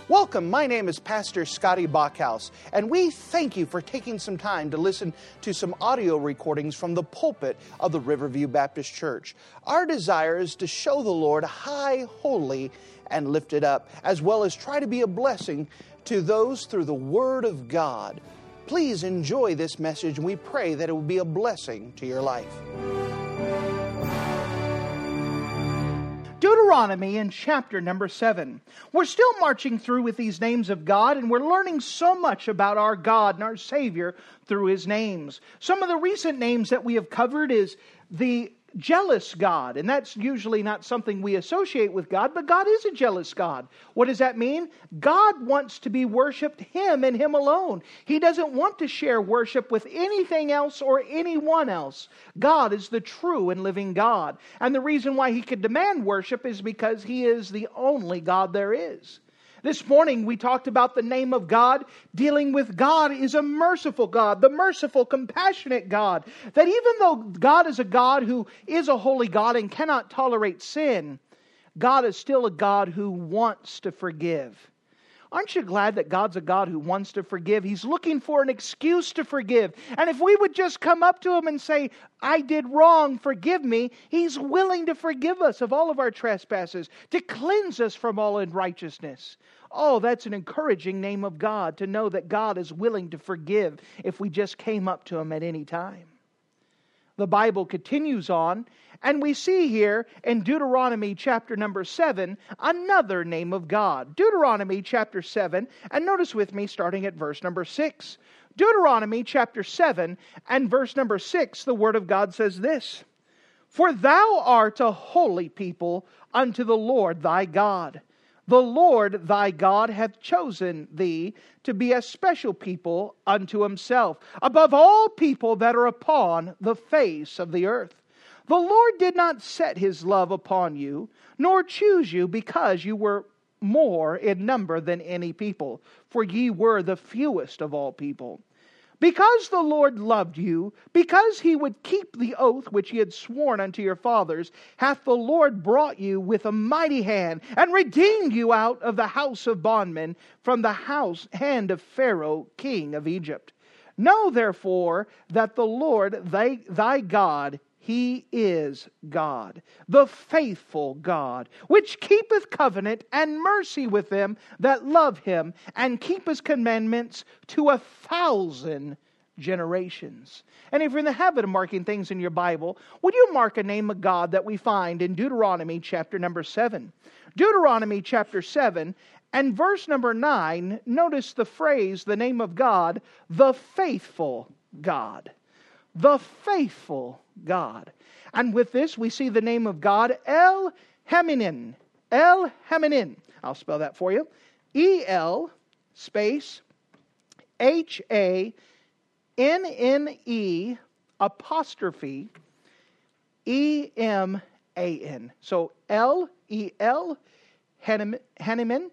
Welcome, my name is Pastor Scotty Bachhaus, and we thank you for taking some time to listen to some audio recordings from the pulpit of the Riverview Baptist Church. Our desire is to show the Lord high, holy, and lifted up, as well as try to be a blessing to those through the Word of God. Please enjoy this message, and we pray that it will be a blessing to your life. Deuteronomy in chapter number 7. We're still marching through with these names of God, and we're learning so much about our God and our Savior through His names. Some of the recent names that we have covered is the jealous God, and that's usually not something we associate with God, but God is a jealous God. What does that mean? God wants to be worshiped, Him and Him alone. He doesn't want to share worship with anything else or anyone else. God is the true and living God. And the reason why He could demand worship is because He is the only God there is. This morning we talked about the name of God, dealing with God is a merciful God, the merciful, compassionate God. That even though God is a God who is a holy God and cannot tolerate sin, God is still a God who wants to forgive. Aren't you glad that God's a God who wants to forgive? He's looking for an excuse to forgive. And if we would just come up to Him and say, I did wrong, forgive me, He's willing to forgive us of all of our trespasses, to cleanse us from all unrighteousness. Oh, that's an encouraging name of God, to know that God is willing to forgive if we just came up to Him at any time. The Bible continues on, and we see here in Deuteronomy chapter number 7, another name of God. Deuteronomy chapter 7, and notice with me starting at verse number 6. Deuteronomy chapter 7 and verse number 6, the Word of God says this: For thou art a holy people unto the Lord thy God. The Lord thy God hath chosen thee to be a special people unto Himself, above all people that are upon the face of the earth. The Lord did not set His love upon you, nor choose you because you were more in number than any people, for ye were the fewest of all people. Because the Lord loved you, because He would keep the oath which He had sworn unto your fathers, hath the Lord brought you with a mighty hand, and redeemed you out of the house of bondmen, from the hand of Pharaoh king of Egypt. Know therefore that the Lord thy God, He is God, the faithful God, which keepeth covenant and mercy with them that love Him, and keep His commandments to 1,000 generations. And if you're in the habit of marking things in your Bible, would you mark a name of God that we find in Deuteronomy chapter number 7? Deuteronomy chapter 7 and verse number 9, notice the phrase, the name of God, the faithful God. The faithful God. And with this we see the name of God, El Heminin. El Heminin. I'll spell that for you. E-L space H-A-N-N-E apostrophe E-M-A-N. So L-E-L Heniman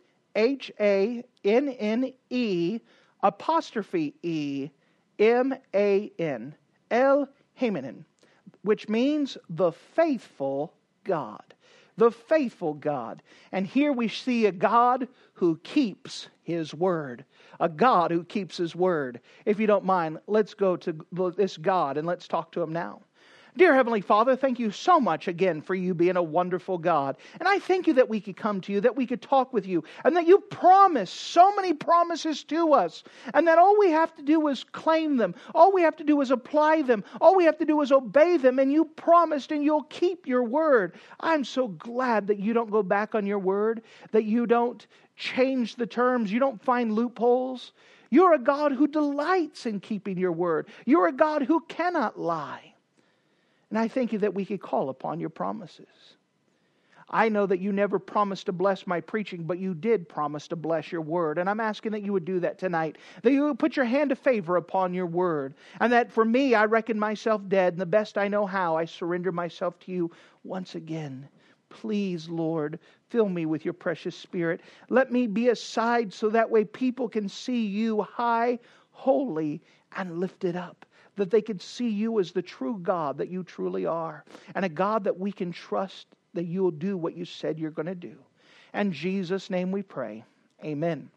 H-A-N-N-E apostrophe E-M-A-N. El Hemanin, which means the faithful God. The faithful God. And here we see a God who keeps His word. A God who keeps His word. If you don't mind, let's go to this God and let's talk to Him now. Dear Heavenly Father, thank you so much again for you being a wonderful God. And I thank you that we could come to you, that we could talk with you, and that you promised so many promises to us. And that all we have to do is claim them. All we have to do is apply them. All we have to do is obey them. And you promised and you'll keep your word. I'm so glad that you don't go back on your word, that you don't change the terms, you don't find loopholes. You're a God who delights in keeping your word. You're a God who cannot lie. And I thank you that we could call upon your promises. I know that you never promised to bless my preaching, but you did promise to bless your word. And I'm asking that you would do that tonight. That you would put your hand of favor upon your word. And that for me, I reckon myself dead. And the best I know how, I surrender myself to you once again. Please, Lord, fill me with your precious Spirit. Let me be aside so that way people can see you high, holy, and lifted up. That they can see you as the true God that you truly are. And a God that we can trust that you will do what you said you're going to do. In Jesus' name we pray. Amen.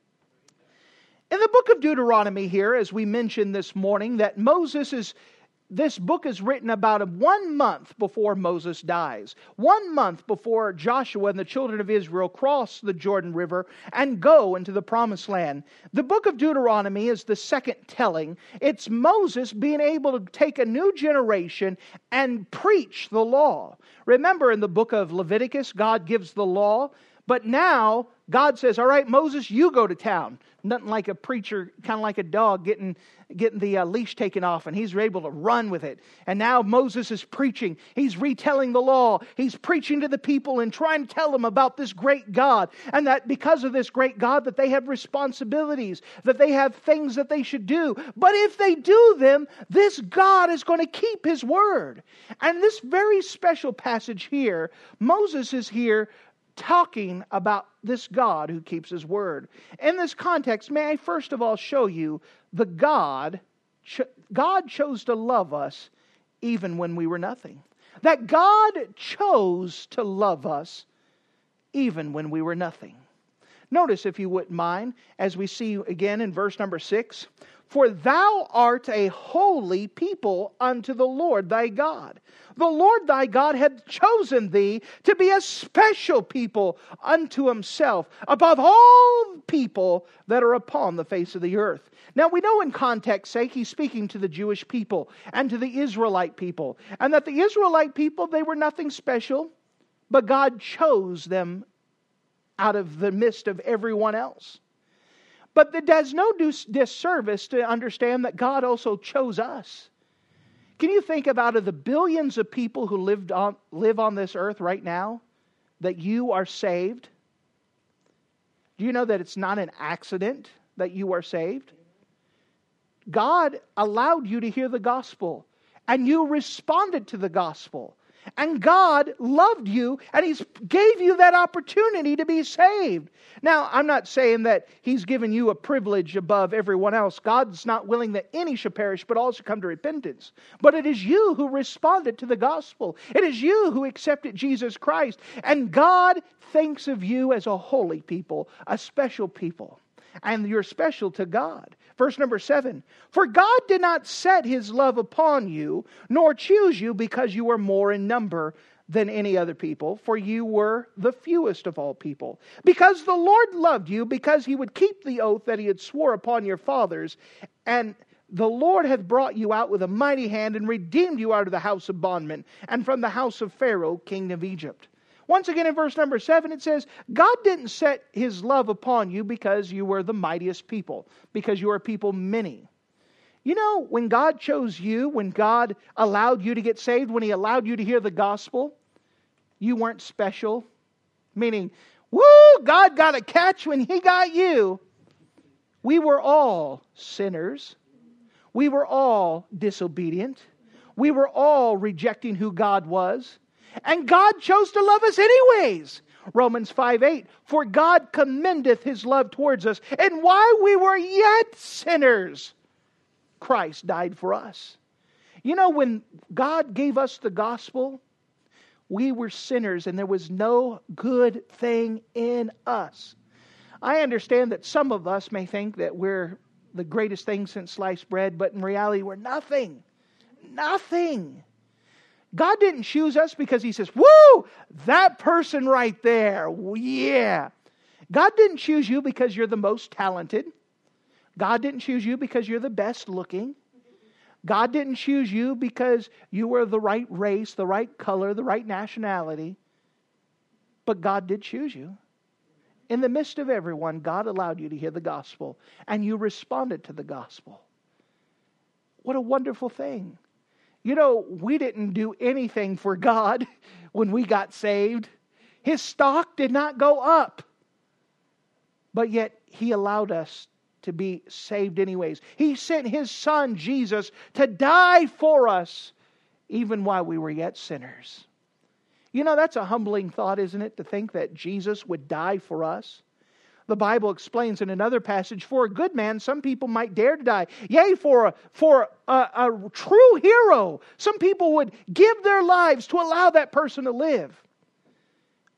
In the book of Deuteronomy here, as we mentioned this morning, that this book is written about 1 month before Moses dies. 1 month before Joshua and the children of Israel cross the Jordan River and go into the Promised Land. The book of Deuteronomy is the second telling. It's Moses being able to take a new generation and preach the law. Remember, in the book of Leviticus, God gives the law. But now, God says, all right, Moses, you go to town. Nothing like a preacher, kind of like a dog getting the leash taken off, and he's able to run with it. And now Moses is preaching. He's retelling the law. He's preaching to the people and trying to tell them about this great God. And that because of this great God, that they have responsibilities, that they have things that they should do. But if they do them, this God is going to keep His word. And this very special passage here, Moses is here talking about this God who keeps His word. In this context, may I first of all show you the God chose to love us even when we were nothing. That God chose to love us even when we were nothing. Notice, if you wouldn't mind, as we see again in verse number 6, for thou art a holy people unto the Lord thy God. The Lord thy God hath chosen thee to be a special people unto Himself, above all people that are upon the face of the earth. Now we know in context sake, He's speaking to the Jewish people and to the Israelite people. And that the Israelite people, they were nothing special, but God chose them out of the midst of everyone else. But it does no disservice to understand that God also chose us. Can you think of, out of the billions of people who live on this earth right now, that you are saved? Do you know that it's not an accident that you are saved? God allowed you to hear the gospel, and you responded to the gospel. And God loved you, and He gave you that opportunity to be saved. Now, I'm not saying that He's given you a privilege above everyone else. God's not willing that any should perish, but all should come to repentance. But it is you who responded to the gospel. It is you who accepted Jesus Christ. And God thinks of you as a holy people, a special people. And you're special to God. Verse number 7, for God did not set His love upon you, nor choose you because you were more in number than any other people, for you were the fewest of all people. Because the Lord loved you, because He would keep the oath that He had swore upon your fathers, and the Lord hath brought you out with a mighty hand and redeemed you out of the house of bondmen and from the house of Pharaoh, king of Egypt. Once again in verse number 7 it says, God didn't set His love upon you because you were the mightiest people, because you are people many. You know, when God chose you, when God allowed you to get saved, when He allowed you to hear the gospel, you weren't special. Meaning, woo, God got a catch when He got you. We were all sinners. We were all disobedient. We were all rejecting who God was. And God chose to love us anyways. Romans 5:8, for God commendeth His love towards us, and while we were yet sinners, Christ died for us. You know, when God gave us the gospel, we were sinners and there was no good thing in us. I understand that some of us may think that we're the greatest thing since sliced bread, but in reality we're nothing. Nothing. God didn't choose us because He says, woo, that person right there, yeah. God didn't choose you because you're the most talented. God didn't choose you because you're the best looking. God didn't choose you because you were the right race, the right color, the right nationality. But God did choose you. In the midst of everyone, God allowed you to hear the gospel, and you responded to the gospel. What a wonderful thing. You know, we didn't do anything for God when we got saved. His stock did not go up. But yet, He allowed us to be saved anyways. He sent His Son, Jesus, to die for us, even while we were yet sinners. You know, that's a humbling thought, isn't it? To think that Jesus would die for us. The Bible explains in another passage, for a good man, some people might dare to die. Yea, for a true hero, some people would give their lives to allow that person to live.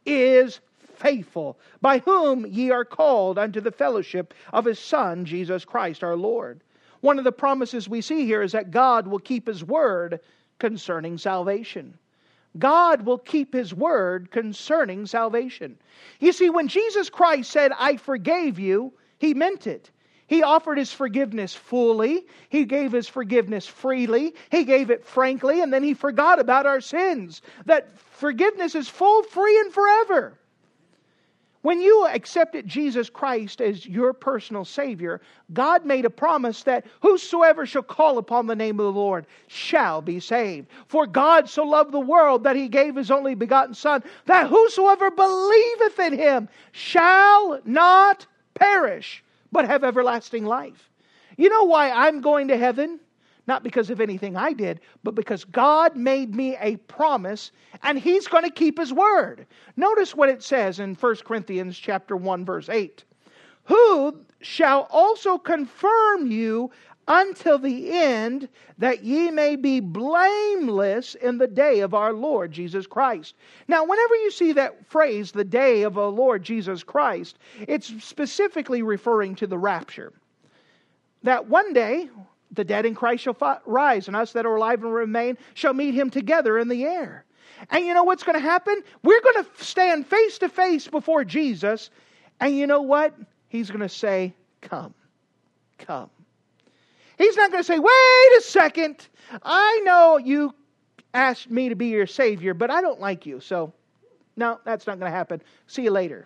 is faithful, by whom ye are called unto the fellowship of His Son, Jesus Christ our Lord. One of the promises we see here is that God will keep His word concerning salvation. God will keep His word concerning salvation. You see, when Jesus Christ said, I forgave you, He meant it. He offered His forgiveness fully. He gave His forgiveness freely. He gave it frankly, and then He forgot about our sins. That forgiveness is full, free, and forever. When you accepted Jesus Christ as your personal Savior, God made a promise that whosoever shall call upon the name of the Lord shall be saved. For God so loved the world that He gave His only begotten Son, that whosoever believeth in Him shall not perish, but have everlasting life. You know why I'm going to heaven? Not because of anything I did, but because God made me a promise, and He's going to keep His word. Notice what it says in 1 Corinthians chapter 1, verse 8. Who shall also confirm you until the end, that ye may be blameless in the day of our Lord Jesus Christ. Now, whenever you see that phrase, the day of our Lord Jesus Christ, it's specifically referring to the rapture. That one day, the dead in Christ shall rise, and us that are alive and remain shall meet Him together in the air. And you know what's going to happen? We're going to stand face to face before Jesus, and you know what? He's going to say, come, come. He's not going to say, wait a second, I know you asked me to be your Savior, but I don't like you, so no, that's not going to happen. See you later.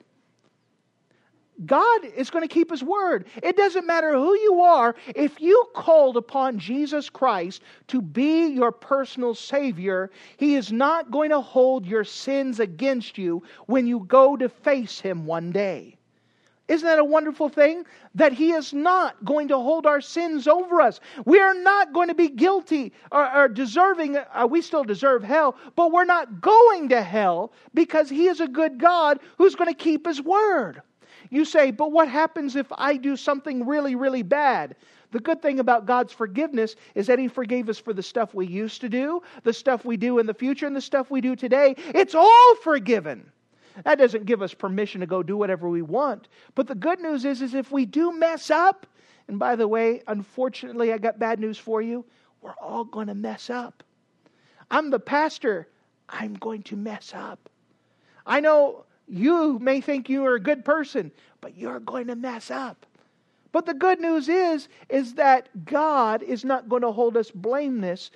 God is going to keep His word. It doesn't matter who you are. If you called upon Jesus Christ to be your personal Savior, He is not going to hold your sins against you when you go to face Him one day. Isn't that a wonderful thing? That He is not going to hold our sins over us. We are not going to be guilty or deserving. We still deserve hell, but we're not going to hell because He is a good God who's going to keep His word. You say, but what happens if I do something really, really bad? The good thing about God's forgiveness is that He forgave us for the stuff we used to do, the stuff we do in the future, and the stuff we do today. It's all forgiven. That doesn't give us permission to go do whatever we want. But the good news is if we do mess up, and by the way, unfortunately, I got bad news for you, we're all going to mess up. I'm the pastor. I'm going to mess up. I know you may think you are a good person, but you're going to mess up. But the good news is that God is not going to hold us blameless,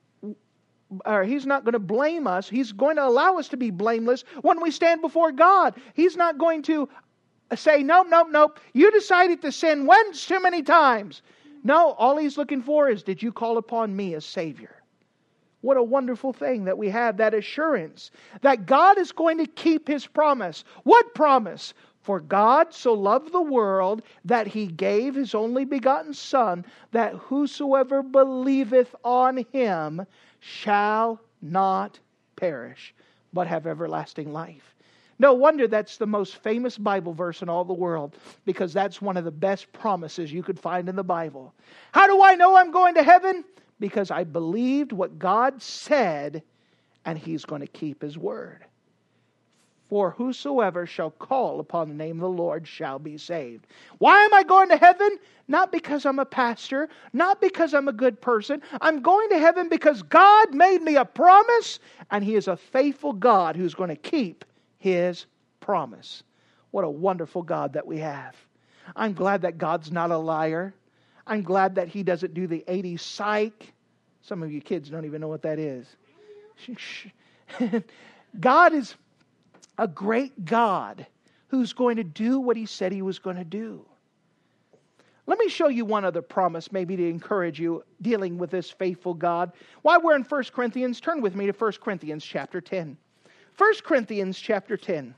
or He's not going to blame us. He's going to allow us to be blameless when we stand before God. He's not going to say, nope, you decided to sin once too many times. No, all He's looking for is, did you call upon me as Savior? What a wonderful thing that we have, that assurance that God is going to keep His promise. What promise? For God so loved the world that He gave His only begotten Son, that whosoever believeth on Him shall not perish, but have everlasting life. No wonder that's the most famous Bible verse in all the world, because that's one of the best promises you could find in the Bible. How do I know I'm going to heaven? Because I believed what God said, and He's going to keep His word. For whosoever shall call upon the name of the Lord shall be saved. Why am I going to heaven? Not because I'm a pastor, not because I'm a good person. I'm going to heaven because God made me a promise, and He is a faithful God who's going to keep His promise. What a wonderful God that we have. I'm glad that God's not a liar. I'm glad that He doesn't do the 80s psych. Some of you kids don't even know what that is. God is a great God who's going to do what He said He was going to do. Let me show you one other promise, maybe to encourage you dealing with this faithful God. While we're in 1 Corinthians, turn with me to 1 Corinthians chapter 10. 1 Corinthians chapter 10.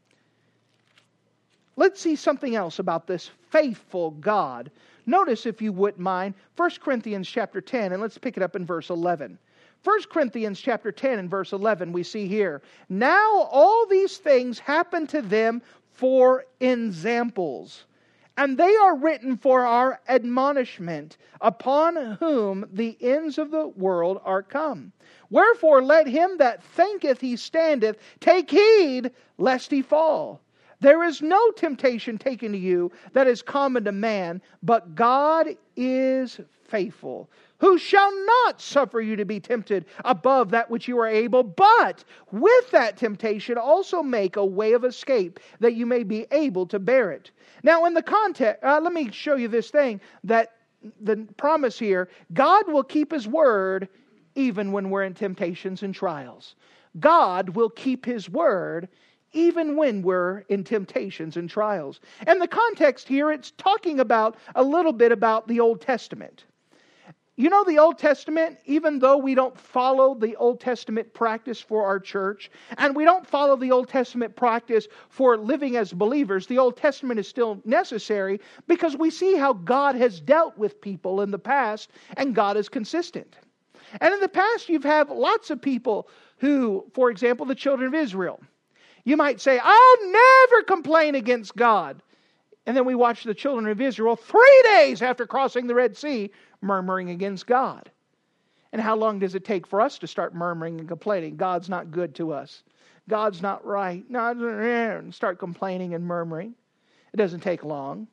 Let's see something else about this faithful God. Notice, if you wouldn't mind, 1 Corinthians chapter 10, and let's pick it up in verse 11. 1 Corinthians chapter 10 and verse 11, we see here, now all these things happen to them for examples, and they are written for our admonishment, upon whom the ends of the world are come. Wherefore let him that thinketh he standeth take heed lest he fall. There is no temptation taken to you that is common to man, but God is faithful, who shall not suffer you to be tempted above that which you are able, but with that temptation also make a way of escape, that you may be able to bear it. Now in the context, let me show you this thing, that the promise here, God will keep His word even when we're in temptations and trials. God will keep His word even when we're in temptations and trials. And the context here, it's talking about a little bit about the Old Testament. You know, the Old Testament, even though we don't follow the Old Testament practice for our church, and we don't follow the Old Testament practice for living as believers, the Old Testament is still necessary because we see how God has dealt with people in the past, and God is consistent. And in the past, you've had lots of people who, for example, the children of Israel. You might say, I'll never complain against God. And then we watch the children of Israel 3 days after crossing the Red Sea murmuring against God. And how long does it take for us to start murmuring and complaining? God's not good to us. God's not right. And start complaining and murmuring. It doesn't take long.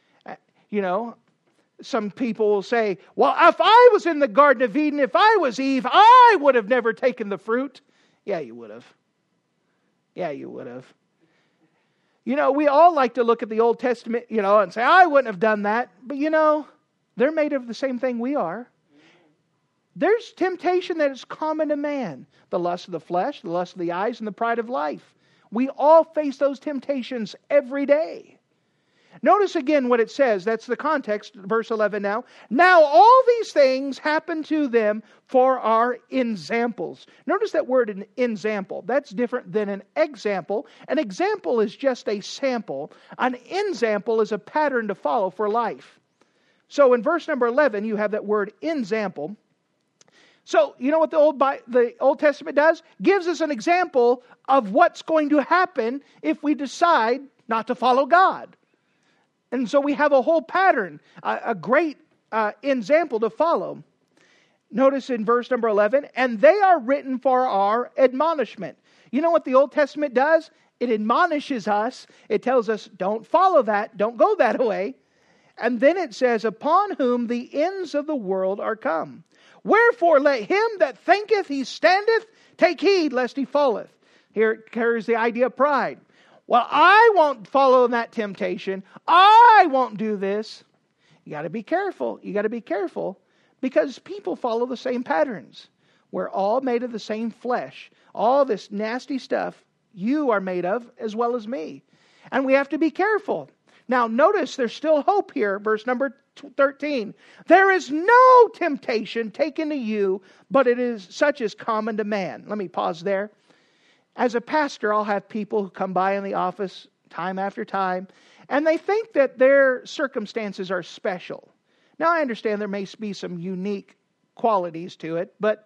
You know, some people will say, well, if I was in the Garden of Eden, if I was Eve, I would have never taken the fruit. Yeah, you would have. Yeah, you would have. You know, we all like to look at the Old Testament, you know, and say, I wouldn't have done that. But you know, they're made of the same thing we are. There's temptation that is common to man. The lust of the flesh, the lust of the eyes, and the pride of life. We all face those temptations every day. Notice again what it says. That's the context, verse 11 now. Now all these things happen to them for our ensamples. Notice that word, an ensample. That's different than an example. An example is just a sample. An ensample is a pattern to follow for life. So in verse number 11, you have that word ensample. So you know what the Old Testament does? Gives us an example of what's going to happen if we decide not to follow God. And so we have a whole pattern, a great example to follow. Notice in verse number 11, and they are written for our admonishment. You know what the Old Testament does? It admonishes us. It tells us, don't follow that. Don't go that way. And then it says, upon whom the ends of the world are come. Wherefore let him that thinketh he standeth take heed lest he falleth. Here it carries the idea of pride. Well, I won't follow that temptation. I won't do this. You got to be careful. You got to be careful because people follow the same patterns. We're all made of the same flesh. All this nasty stuff you are made of as well as me. And we have to be careful. Now, notice there's still hope here. Verse number 13. There is no temptation taken to you, but it is such as common to man. Let me pause there. As a pastor, I'll have people who come by in the office time after time, and they think that their circumstances are special. Now, I understand there may be some unique qualities to it, but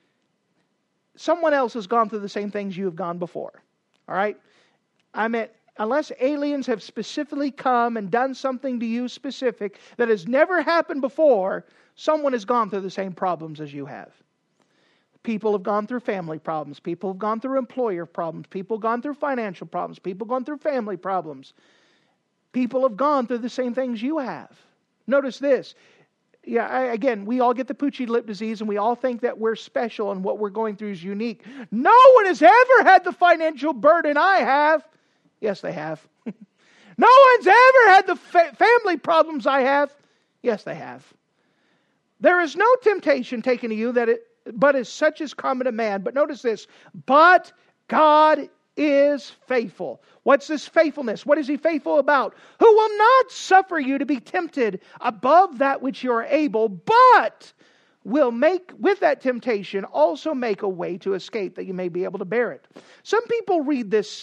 someone else has gone through the same things you have gone before. All right? I mean, unless aliens have specifically come and done something to you specific that has never happened before, someone has gone through the same problems as you have. People have gone through family problems. People have gone through employer problems. People have gone through financial problems. People have gone through family problems. People have gone through the same things you have. Notice this. Again, we all get the poochy lip disease and we all think that we're special and what we're going through is unique. No one has ever had the financial burden I have. Yes, they have. No one's ever had the family problems I have. Yes, they have. There is no temptation taken to you but is such as common to man. But notice this. But God is faithful. What's this faithfulness? What is He faithful about? Who will not suffer you to be tempted above that which you are able, but will make with that temptation also make a way to escape that you may be able to bear it. Some people read this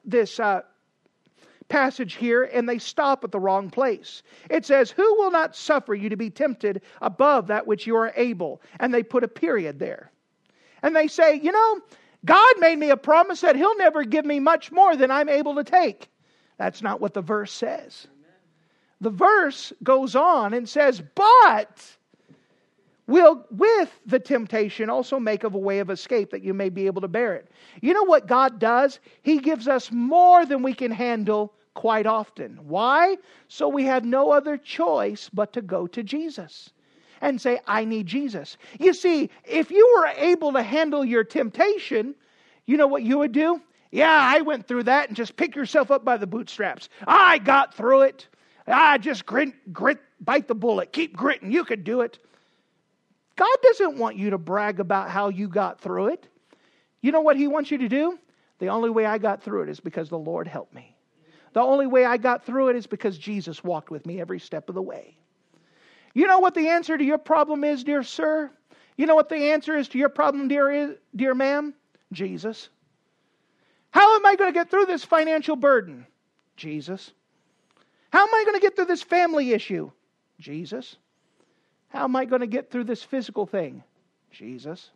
passage here and they stop at the wrong place. It says, who will not suffer you to be tempted above that which you are able? And they put a period there. And they say, you know, God made me a promise that He'll never give me much more than I'm able to take. That's not what the verse says. Amen. The verse goes on and says, but will, with the temptation, also make of a way of escape that you may be able to bear it. You know what God does? He gives us more than we can handle quite often. Why? So we have no other choice but to go to Jesus and say, I need Jesus. You see, if you were able to handle your temptation, you know what you would do? Yeah, I went through that, and just pick yourself up by the bootstraps. I got through it. Just grit, bite the bullet. Keep gritting. You could do it. God doesn't want you to brag about how you got through it. You know what He wants you to do? The only way I got through it is because the Lord helped me. The only way I got through it is because Jesus walked with me every step of the way. You know what the answer to your problem is, dear sir? You know what the answer is to your problem, dear ma'am? Jesus. How am I going to get through this financial burden? Jesus. How am I going to get through this family issue? Jesus. How am I going to get through this physical thing? Jesus.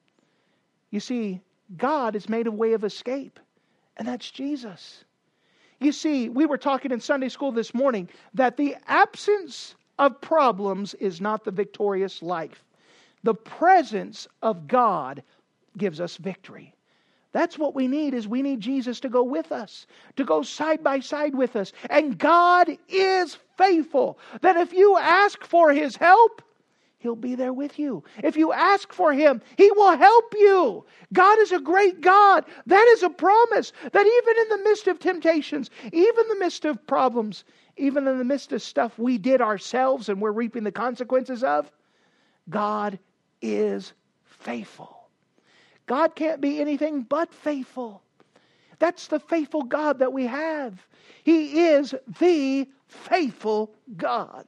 You see, God has made a way of escape, and that's Jesus. You see, we were talking in Sunday school this morning that the absence of problems is not the victorious life. The presence of God gives us victory. That's what we need, is we need Jesus to go with us, to go side by side with us. And God is faithful, that if you ask for His help, He'll be there with you. If you ask for Him, He will help you. God is a great God. That is a promise that even in the midst of temptations, even in the midst of problems, even in the midst of stuff we did ourselves and we're reaping the consequences of, God is faithful. God can't be anything but faithful. That's the faithful God that we have. He is the faithful God.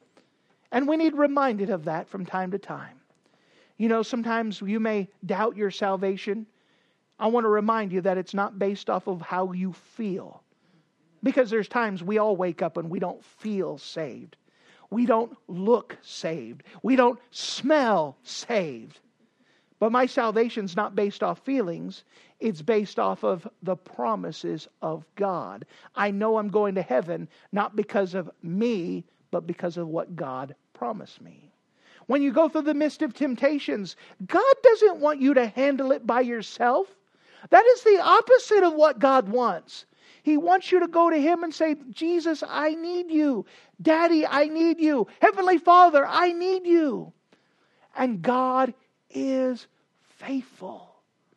And we need reminded of that from time to time. You know, sometimes you may doubt your salvation. I want to remind you that it's not based off of how you feel. Because there's times we all wake up and we don't feel saved. We don't look saved. We don't smell saved. But my salvation's not based off feelings. It's based off of the promises of God. I know I'm going to heaven not because of me, but because of what God promised me. When you go through the midst of temptations, God doesn't want you to handle it by yourself. That is the opposite of what God wants. He wants you to go to Him and say, Jesus, I need you. Daddy, I need you. Heavenly Father, I need you. And God is faithful.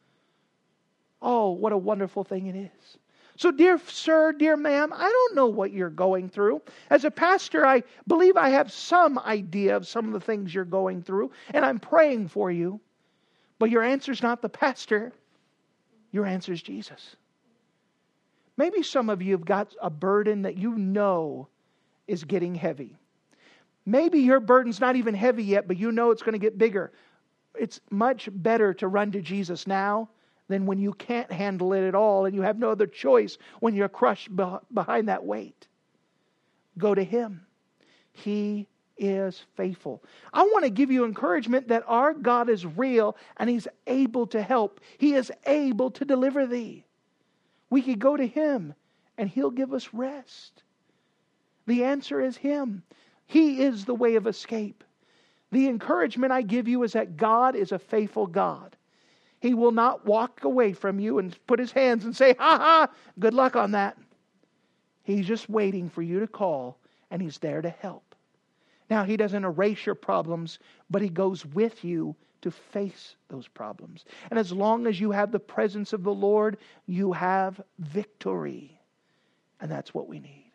Oh, what a wonderful thing it is. So dear sir, dear ma'am, I don't know what you're going through. As a pastor, I believe I have some idea of some of the things you're going through, and I'm praying for you. But your answer's not the pastor. Your answer is Jesus. Maybe some of you have got a burden that you know is getting heavy. Maybe your burden's not even heavy yet, but you know it's going to get bigger. It's much better to run to Jesus now than when you can't handle it at all and you have no other choice when you're crushed behind that weight. Go to Him. He is faithful. I want to give you encouragement that our God is real and He's able to help. He is able to deliver thee. We could go to Him and He'll give us rest. The answer is Him. He is the way of escape. The encouragement I give you is that God is a faithful God. He will not walk away from you and put His hands and say, ha ha, good luck on that. He's just waiting for you to call, and He's there to help. Now, He doesn't erase your problems, but He goes with you to face those problems. And as long as you have the presence of the Lord, you have victory. And that's what we need.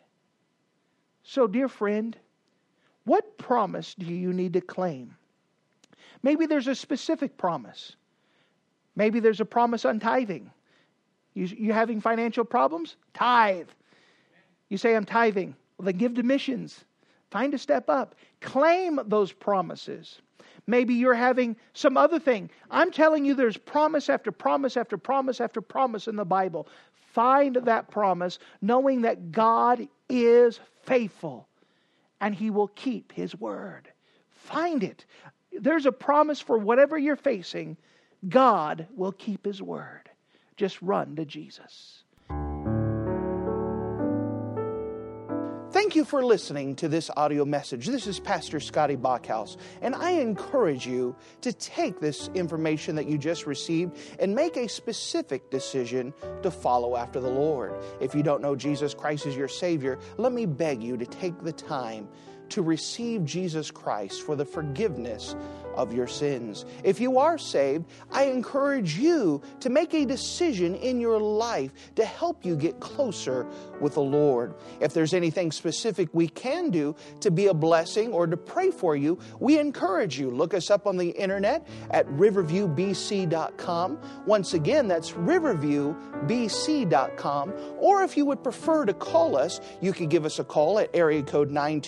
So, dear friend, what promise do you need to claim? Maybe there's a specific promise. Maybe there's a promise on tithing. You having financial problems? Tithe. You say, I'm tithing. Well, then give to missions. Find a step up. Claim those promises. Maybe you're having some other thing. I'm telling you, there's promise after promise after promise after promise in the Bible. Find that promise, knowing that God is faithful and He will keep His word. Find it. There's a promise for whatever you're facing. God will keep His word. Just run to Jesus. Thank you for listening to this audio message. This is Pastor Scotty Bachhaus, and I encourage you to take this information that you just received and make a specific decision to follow after the Lord. If you don't know Jesus Christ as your Savior, let me beg you to take the time to receive Jesus Christ for the forgiveness of your sins. If you are saved, I encourage you to make a decision in your life to help you get closer with the Lord. If there's anything specific we can do to be a blessing or to pray for you, we encourage you. Look us up on the internet at riverviewbc.com. Once again, that's riverviewbc.com. Or if you would prefer to call us, you can give us a call at area code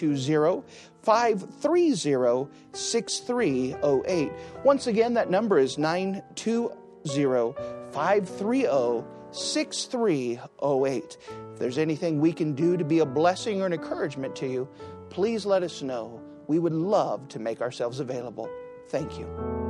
920-530-6308. Once again, that number is 920-530-6308. If there's anything we can do to be a blessing or an encouragement to you, please let us know. We would love to make ourselves available. Thank you.